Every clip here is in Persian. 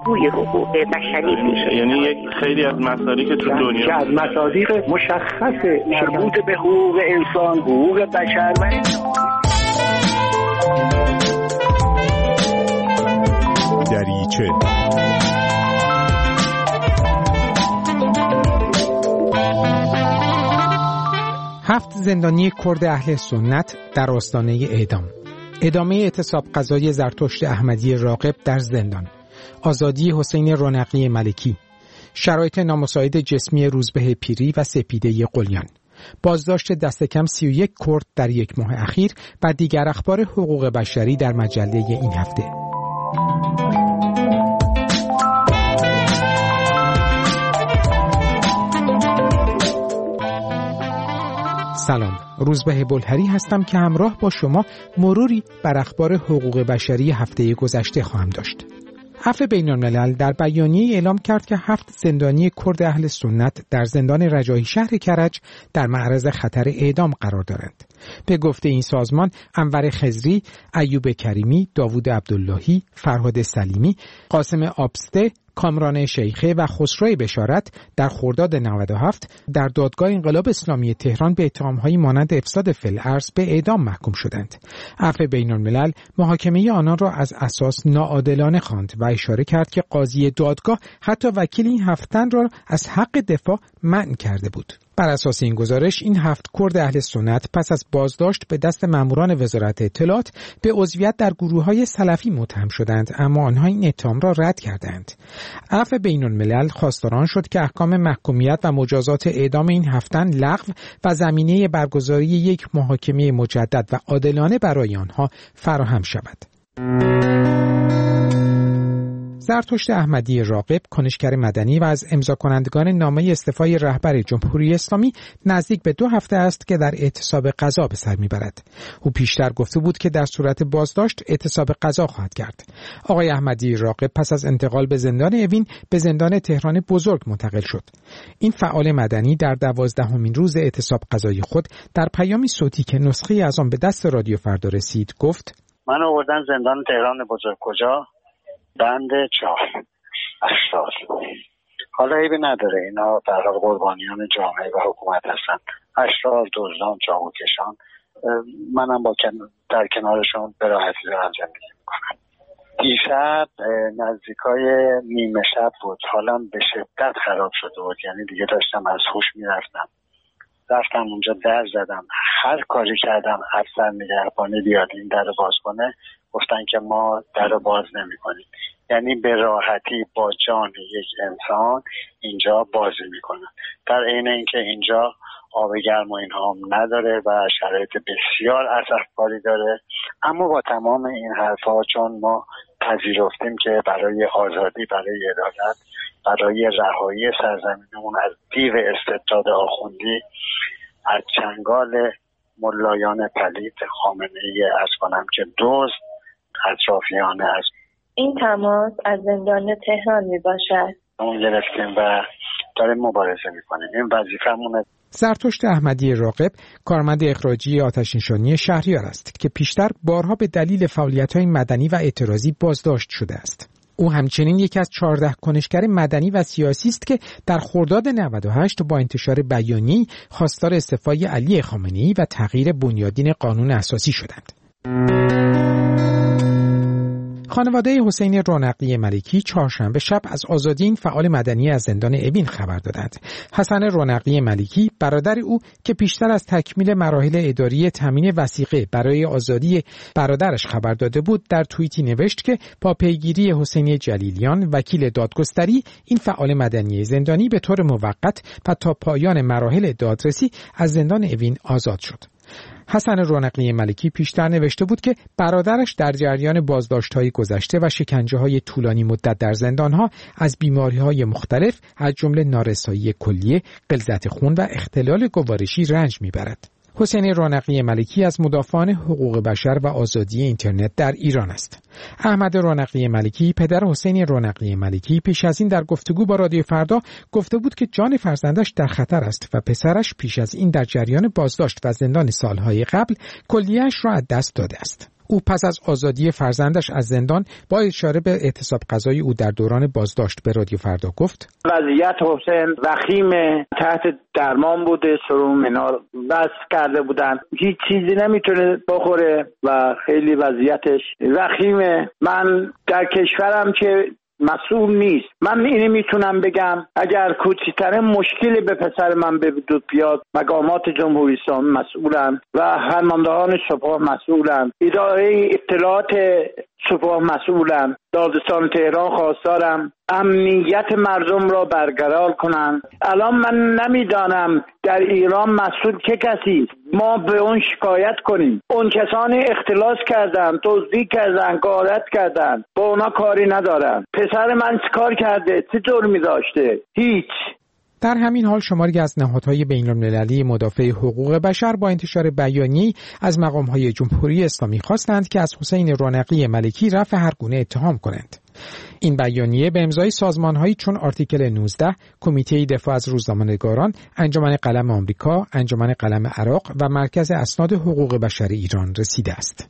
بازگوی حقوق بشری میشه. یعنی یک خیلی از مسائلی که تو دنیا از مصادیق مشخص مربوط به حقوق انسان، حقوق بشر و دریچه. هفت زندانی کرد اهل سنت در آستانه اعدام. ادامه اعتصاب قضای زرتشت احمدی راغب در زندان. آزادی حسین رونقی ملکی. شرایط نامساعد جسمی روزبه پیری و سپیده قلیان. بازداشت دست کم 31 کرد در یک ماه اخیر و دیگر اخبار حقوق بشری در مجله این هفته. سلام، روزبه بلهری هستم که همراه با شما مروری بر اخبار حقوق بشری هفته گذشته خواهم داشت. عفو بین‌الملل در بیانیه اعلام کرد که 7 زندانی کرد اهل سنت در زندان رجایی شهر کرج در معرض خطر اعدام قرار دارند. به گفته این سازمان، انور خضری، ایوب کریمی، داوود عبداللهی، فرهاد سلیمی، قاسم آبسته، کامران شیخه و خسرو بشارت در خرداد 97 در دادگاه انقلاب اسلامی تهران به اتهام‌هایی مانند افساد فی‌الارض به اعدام محکوم شدند. عفو بین‌الملل محاکمه آنان را از اساس ناعادلانه خواند و اشاره کرد که قاضی دادگاه حتی وکیل این 7 تن را از حق دفاع منع کرده بود. بر اساس این گزارش این 7 کرد اهل سنت پس از بازداشت به دست ماموران وزارت اطلاعات به عضویت در گروه‌های سلفی متهم شدند، اما آنها این اتهام را رد کردند. عفو بین‌الملل خواستاران شد که احکام محکومیت و مجازات اعدام این 7 تن لغو و زمینه برگزاری یک محاکمه مجدد و عادلانه برای آنها فراهم شود. زرتشت احمدی راغب، کنشگر مدنی و از امضا کنندگان نامه استعفای رهبر جمهوری اسلامی، نزدیک به 2 هفته است که در اعتصاب قضا به سر میبرد. او پیشتر گفته بود که در صورت بازداشت اعتصاب قضا خواهد کرد. آقای احمدی راغب پس از انتقال به زندان اوین به زندان تهران بزرگ منتقل شد. این فعال مدنی در 12مین روز اعتصاب قضای خود در پیامی صوتی که نسخه‌ای از آن به دست رادیو فردا رسید گفت: من آوردن زندان تهران بزرگ. کجا؟ بند 4 اشرار. حالا عیبی نداره، اینا در حال قربانیان جامعه و حکومت هستن. اشرار، دزدان، چاقوکشان. منم در کنارشون به راحتی دارم زندگی میکنم. دیشب نزدیکای نیمه شب بود، حالم به شدت خراب شده بود، یعنی دیگه داشتم از هوش میرفتم. رفتم اونجا در زدم، هر کاری کردم افسر نگهبانی بیاد این در باز کنه، گفتن که ما در باز نمی کنیم. یعنی به راحتی با جان یک انسان اینجا بازی میکنن، در عین اینکه اینجا آب گرم و اینها هم نداره و شرایط بسیار اسفباری داره. اما با تمام این حرفا، چون ما پذیرفتیم که برای آزادی، برای عدالت، برای رهایی سرزمینمون از دیو استبداد آخوندی، از چنگال ملایان پلید خامنه‌ای از کنم که دزد اطرافیانه از این تماس از زندان تهران می باشد. اون گرفتیم و داریم مبارزه میکنیم. این وظیفه‌مونه. زرتشت احمدی راغب کارمند اخراجی آتش‌نشانی شهریار است که پیشتر بارها به دلیل فعالیت‌های مدنی و اعتراضی بازداشت شده است. او همچنین یکی از 14 کنشگر مدنی و سیاسی است که در خرداد 98 با انتشار بیانیه‌ای خواستار استعفای علی خامنه‌ای و تغییر بنیادین قانون اساسی شدند. خانواده حسین رونقی ملکی چهارشنبه شب از آزادی این فعال مدنی از زندان اوین خبر دادند. حسن رونقی ملکی، برادر او که پیشتر از تکمیل مراحل اداری تامین وثیقه برای آزادی برادرش خبر داده بود، در توییتی نوشت که با پیگیری حسین جلیلیان، وکیل دادگستری، این فعال مدنی زندانی به طور موقت و تا پایان مراحل دادرسی از زندان اوین آزاد شد. حسن رونقی ملکی پیشتر نوشته بود که برادرش در جریان بازداشت‌های گذشته و شکنجه‌های طولانی مدت در زندان‌ها از بیماری‌های مختلف از جمله نارسایی کلیه، غلظت خون و اختلال گوارشی رنج می‌برد. حسین رونقی ملکی از مدافعان حقوق بشر و آزادی اینترنت در ایران است. احمد رونقی ملکی، پدر حسین رونقی ملکی، پیش از این در گفتگو با رادیو فردا گفته بود که جان فرزندش در خطر است و پسرش پیش از این در جریان بازداشت و زندان سالهای قبل کلیه‌اش را از دست داده است. او پس از آزادی فرزندش از زندان با اشاره به اعتصاب قضایی او در دوران بازداشت به رادیو فردا گفت: وضعیت حسین وخیمه، تحت درمان بوده، سرم منار وصل کرده بودن، هیچ چیزی نمیتونه بخوره و خیلی وضعیتش وخیمه. من در کشورم که مسئول نیست. من اینی میتونم بگم اگر کوچکترین مشکلی به پسر من به وجود بیاد، مقامات جمهوری اسلامی مسئولن و فرماندهان سپاه مسئولن، اداره اطلاعات سپاه مسئولن، دادستان تهران خواستارم امنیت مردم را برقرار کنند. الان من نمیدانم در ایران مسئول چه کسی ما به اون شکایت کنیم. اون کسانی اختلاس کردن، دزدی کردن، غارت کردن، با اونا کاری ندارم. پسر من چیکار کرده؟ چه جرمی داشته؟ هیچ. در همین حال شماری از نهادهای بین‌المللی مدافع حقوق بشر با انتشار بیانیه‌ای از مقام‌های جمهوری اسلامی خواستند که از حسین رونقی ملکی رفع هر گونه اتهام کنند. این بیانیه به امضای سازمان‌هایی چون آرتیکل 19، کمیته دفاع از روزنامه‌نگاران، انجمن قلم آمریکا، انجمن قلم عراق و مرکز اسناد حقوق بشر ایران رسیده است.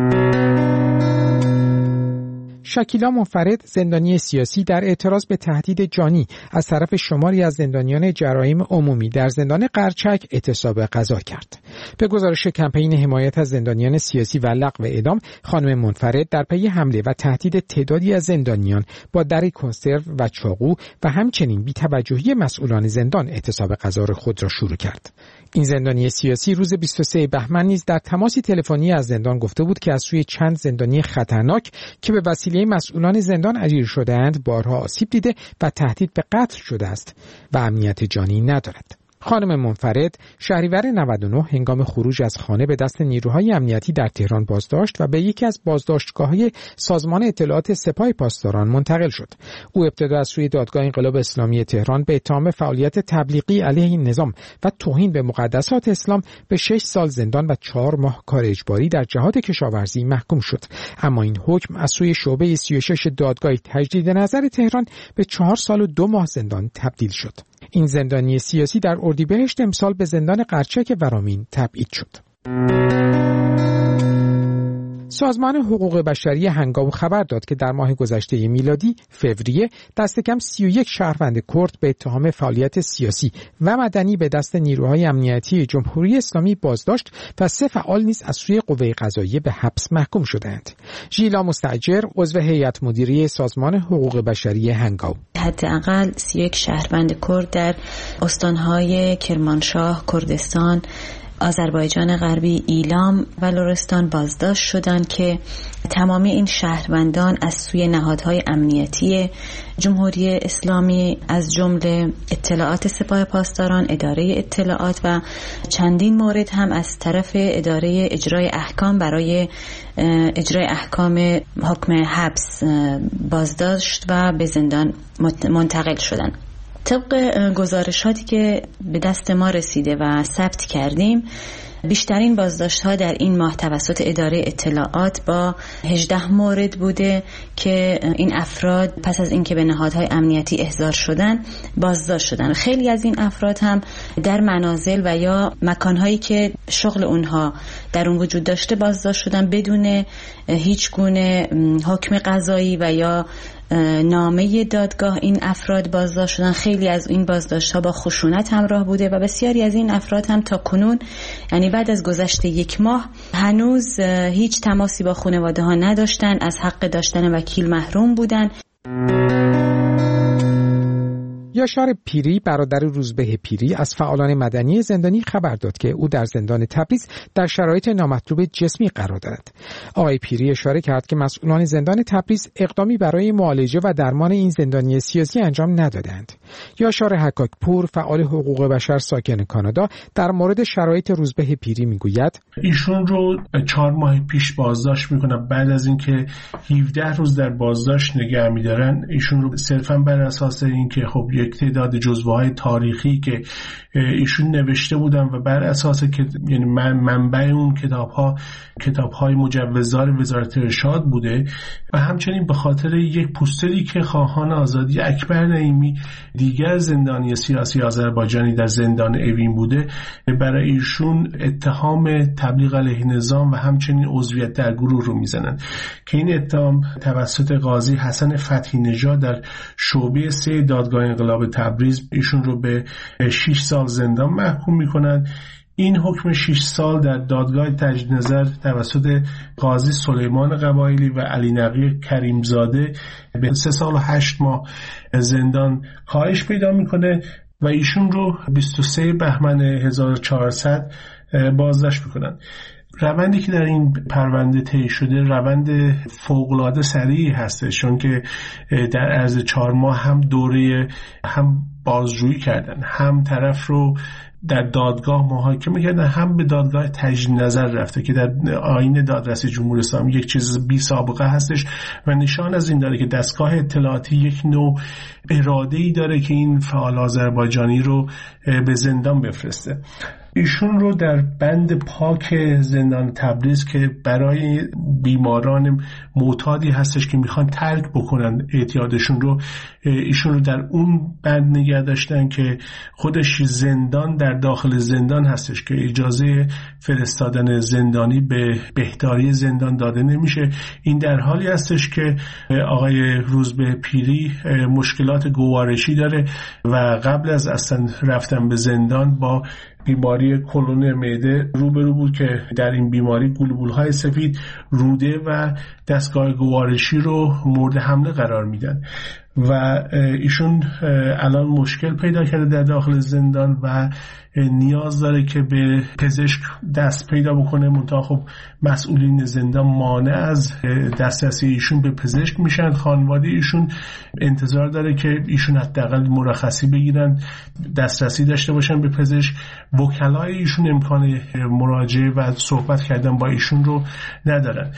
شکیلا منفرد، زندانی سیاسی، در اعتراض به تهدید جانی از طرف شماری از زندانیان جرایم عمومی در زندان قرچک اعتصاب غذا کرد. به گزارش کمپین حمایت از زندانیان سیاسی و لغو اعدام، خانم منفرد در پی حمله و تهدید تعدادی از زندانیان با دری کنسرو و چاقو و همچنین بی‌توجهی مسئولان زندان اعتصاب غذا خود را شروع کرد. این زندانی سیاسی روز 23 بهمن نیز در تماسی تلفنی از زندان گفته بود که از سوی چند زندانی خطرناک که به وسیله مسئولان زندان اجیر شده‌اند بارها آسیب دیده و تهدید به قتل شده است و امنیت جانی ندارد. خانم منفرد شهریور 99 هنگام خروج از خانه به دست نیروهای امنیتی در تهران بازداشت و به یکی از بازداشتگاه‌های سازمان اطلاعات سپاه پاسداران منتقل شد. او ابتدا از سوی دادگاه انقلاب اسلامی تهران به اتهام فعالیت تبلیغی علیه نظام و توهین به مقدسات اسلام به 6 سال زندان و 4 ماه کار اجباری در جهاد کشاورزی محکوم شد. اما این حکم از سوی شعبه 36 دادگاه تجدید نظر تهران به 4 سال و 2 ماه زندان تبدیل شد. این زندانی سیاسی در اردیبهشت امسال به زندان قرچک ورامین تبعید شد. سازمان حقوق بشری هنگام خبر داد که در ماه گذشته میلادی فوریه دست کم 31 شهروند کرد به اتهام فعالیت سیاسی و مدنی به دست نیروهای امنیتی جمهوری اسلامی بازداشت و 3 فعال نیز از سوی قوه قضاییه به حبس محکوم شدند. ژیلا مستاجر، عضو هیئت مدیره سازمان حقوق بشری هنگام: حداقل 31 شهروند کرد در استانهای کرمانشاه، کردستان، آذربایجان غربی، ایلام و لرستان بازداشت شدند که تمامی این شهروندان از سوی نهادهای امنیتی جمهوری اسلامی از جمله اطلاعات سپاه پاسداران، اداره اطلاعات و چندین مورد هم از طرف اداره اجرای احکام برای اجرای احکام حکم حبس بازداشت و به زندان منتقل شدند. طبق گزارشاتی که به دست ما رسیده و ثبت کردیم، بیشترین بازداشت‌ها در این ماه توسط اداره اطلاعات با 18 مورد بوده که این افراد پس از اینکه به نهادهای امنیتی احضار شدن بازداشت شدن. خیلی از این افراد هم در منازل و یا مکانهایی که شغل اونها در اون وجود داشته بازداشت شدن بدون هیچ گونه حکم قضایی و یا نامه دادگاه. این افراد بازداشت شدن. خیلی از این بازداشت‌ها با خشونت همراه بوده و بسیاری از این افراد هم تا کنون، یعنی بعد از گذشت 1 ماه، هنوز هیچ تماسی با خانواده ها نداشتن، از حق داشتن وکیل محروم بودن. یاشار پیری، برادر روزبه پیری، از فعالان مدنی زندانی خبر داد که او در زندان تبریز در شرایط نامطلوب جسمی قرار دارد. آقای پیری اشاره کرد که مسئولان زندان تبریز اقدامی برای معالجه و درمان این زندانی سیاسی انجام ندادند. یاشار حکاکپور، فعال حقوق بشر ساکن کانادا، در مورد شرایط روزبه پیری میگوید: ایشون رو 4 ماه پیش بازداشت میکنن. بعد از اینکه 17 روز در بازداشت نگه میدارن ایشون رو صرفا بر اساس اینکه خب یک یک تعداد جزوه‌های تاریخی که ایشون نوشته بودن و بر اساس که یعنی منبع اون کتاب‌های مجوزدار وزارت ارشاد بوده و همچنین به خاطر یک پوستری که خواهان آزادی اکبر نعیمی دیگر زندانی سیاسی آذربایجانی در زندان اوین بوده، برای ایشون اتهام تبلیغ علیه نظام و همچنین عضویت در گروه رو میزنن که این اتهام توسط قاضی حسن فتحی نژاد در شعبه 3 دادگاه انقلاب تبریز ایشون رو به 6 سال زندان محکوم میکنن. این حکم 6 سال در دادگاه تجدید نظر توسط قاضی سلیمان قبایلی و علی نقی کریمزاده به 3 سال و 8 ماه زندان کاهش پیدا میکنه و ایشون رو 23 بهمن 1400 بازداشت میکنن. روندی که در این پرونده طی شده روند فوق‌العاده سریعی هستش، چون که در عرض 4 ماه هم دوره هم بازجویی کردن، هم طرف رو در دادگاه محاکمه کردن، هم به دادگاه تجدید نظر رفته که در آیین دادرسی جمهوری اسلامی یک چیز بی سابقه هستش و نشان از این داره که دستگاه اطلاعاتی یک نوع اراده‌ای داره که این فعال آذربایجانی رو به زندان بفرسته. ایشون رو در بند پاک زندان تبریز که برای بیماران معتادی هستش که میخوان ترک بکنن اعتیادشون رو، ایشون رو در اون بند نگه داشتن که خودش زندان در داخل زندان هستش که اجازه فرستادن زندانی به بهداری زندان داده نمیشه. این در حالی هستش که آقای روزبه پیری مشکلات گوارشی داره و قبل از اصلا رفتن به زندان با بیماری کلون معده روبرو بود که در این بیماری گلبولهای سفید روده و دستگاه گوارشی رو مورد حمله قرار میدن و ایشون الان مشکل پیدا کرده در داخل زندان و نیاز داره که به پزشک دست پیدا بکنه، منتها خب مسئولین زندان مانع از دسترسی ایشون به پزشک میشن. خانواده ایشون انتظار داره که ایشون حداقل مرخصی بگیرن، دسترسی داشته باشن به پزشک. وکلای ایشون امکان مراجعه و صحبت کردن با ایشون رو ندارن.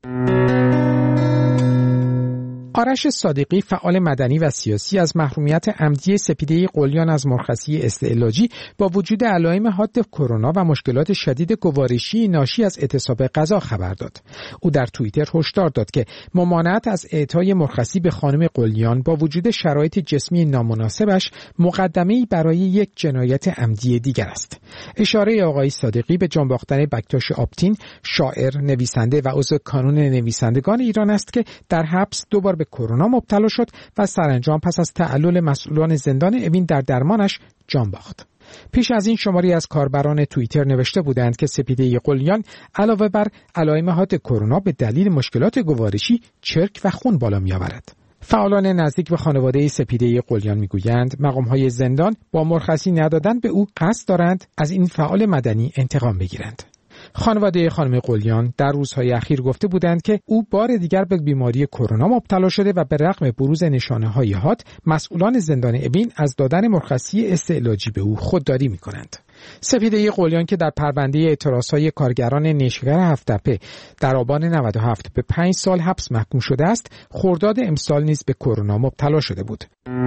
آرش صادقی، فعال مدنی و سیاسی، از محرومیت عمدی سپیده قلیان از مرخصی استعلاجی با وجود علائم حاد کرونا و مشکلات شدید گوارشی ناشی از اعتصاب غذا خبر داد. او در توییتر هشدار داد که ممانعت از اعطای مرخصی به خانم قلیان با وجود شرایط جسمی نامناسبش مقدمه‌ای برای یک جنایت عمدی دیگر است. اشاره آقای صادقی به جان باختن بکتاش آپتین، شاعر، نویسنده و عضو کانون نویسندگان ایران است که در حبس دوبار به کرونا مبتلا شد و سرانجام پس از تعلل مسئولان زندان اوین در درمانش جان باخت. پیش از این شماری از کاربران توییتر نوشته بودند که سپیده قلیان علاوه بر علائم حاد کرونا به دلیل مشکلات گوارشی چرک و خون بالا می‌آورد. فعالان نزدیک به خانواده سپیده قلیان میگویند مقام‌های زندان با مرخصی ندادن به او قصد دارند از این فعال مدنی انتقام بگیرند. خانواده خانم قلیان در روزهای اخیر گفته بودند که او بار دیگر به بیماری کرونا مبتلا شده و به رغم بروز نشانه‌های حاد مسئولان زندان اوین از دادن مرخصی استعلاجی به او خودداری می‌کنند. سپیده قلیان که در پرونده اعتراضهای کارگران نیشکر هفت‌تپه در آبان 97 به 5 سال حبس محکوم شده است، خرداد امسال نیز به کرونا مبتلا شده بود.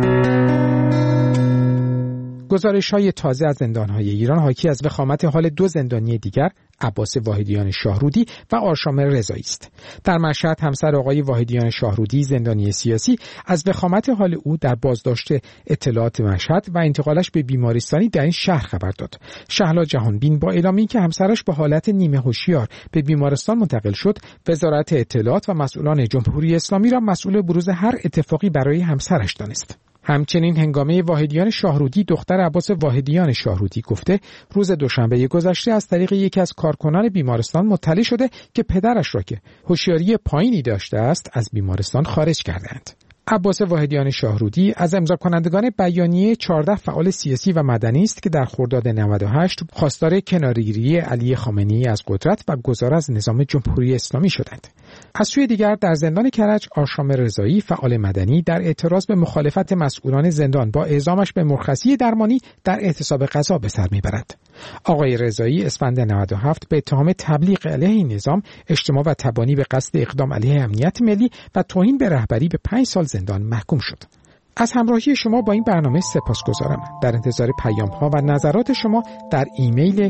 گزارش‌های تازه از زندان‌های ایران حاکی از وخامت حال 2 زندانی دیگر، عباس واحدیان شاهرودی و آرشام رضایی است. در مشهد همسر آقای واحدیان شاهرودی، زندانی سیاسی، از وخامت حال او در بازداشت اطلاعات مشهد و انتقالش به بیمارستانی در این شهر خبر داد. شهلا جهانبین با اعلامی که همسرش به حالت نیمه هوشیار به بیمارستان منتقل شد، وزارت اطلاعات و مسئولان جمهوری اسلامی را مسئول بروز هر اتفاقی برای همسرش دانست. همچنین هنگامه واحدیان شاهرودی، دختر عباس واحدیان شاهرودی، گفته روز دوشنبه گذشته از طریق یکی از کارکنان بیمارستان مطلع شده که پدرش را که هوشیاری پایینی داشته است از بیمارستان خارج کردند. عباس واحدیان شاهرودی از امضا کنندگان بیانیه 14 فعال سیاسی و مدنی است که در خرداد 98 خواستار کناره‌گیری علی خامنه‌ای از قدرت و گذار از نظام جمهوری اسلامی شدند. از سوی دیگر در زندان کرج، آرشام رضایی، فعال مدنی، در اعتراض به مخالفت مسئولان زندان با اعزامش به مرخصی درمانی در اعتصاب غذا به سر میبرد. آقای رضایی اسفند 97 به اتهام تبلیغ علیه نظام، اجتماع و تبانی به قصد اقدام علیه امنیت ملی و توهین به رهبری به 5 سال زندان محکوم شد. از همراهی شما با این برنامه سپاسگزارم. در انتظار پیام‌ها و نظرات شما در ایمیل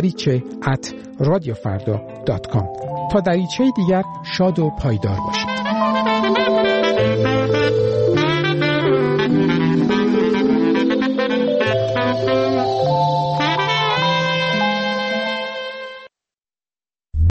dariche@radiofarda.com. تا دریچه دیگر شاد و پایدار باشید.